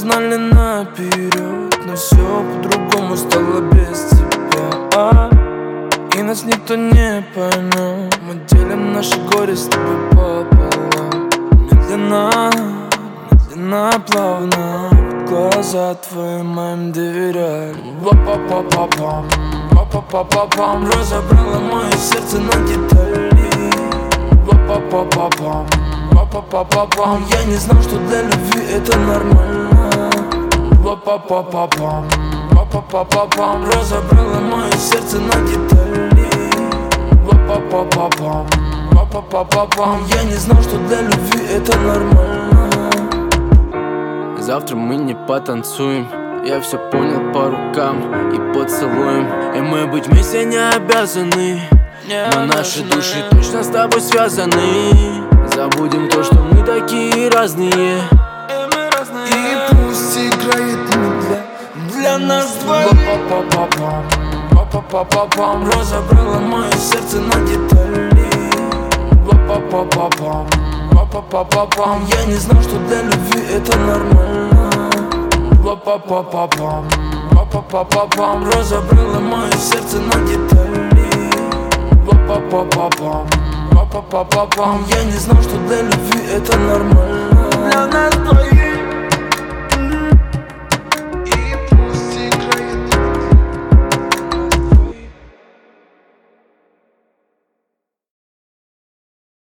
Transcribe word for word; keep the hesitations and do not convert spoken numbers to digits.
знали наперед, но все по-другому стало без тебя, а? И нас никто не поймет. Мы делим наше горе с тобой пополам. Медленно, медленно, плавно глаза твои моим доверяли. Ва-па-па-па-пам, ва-па-па-па-пам. Разобрала мое сердце на детали. Ва-па-па-па-пам, ва-па-па-па-пам. Я не знал, что для любви это нормально. Ва-па-па-па-пам, ва-па-па-па-пам. Разобрала мое сердце на детали. Ва-па-па-па-пам, ва-па-па-па-пам. Я не знал, что для любви это нормально. Завтра мы не потанцуем, я все понял по рукам и поцелуем. И мы быть вместе не обязаны, но наши души точно с тобой связаны. Забудем то, что мы такие разные. И пусть играет медля для нас двоих. Ва-па-па-па-пам, ва-па-па-па-пам. Разобрала мое сердце на детали. Ва-па-па-па-пам, ва-па-па-па-пам. Я не знал, что для любви это нормально. Ва-па-па-па-пам, ва-па-па-па-пам. Разобрала мое сердце на детали. Ва-па-па-па-пам, ва-па-па-па-пам. Я не знал, что для любви это нормально.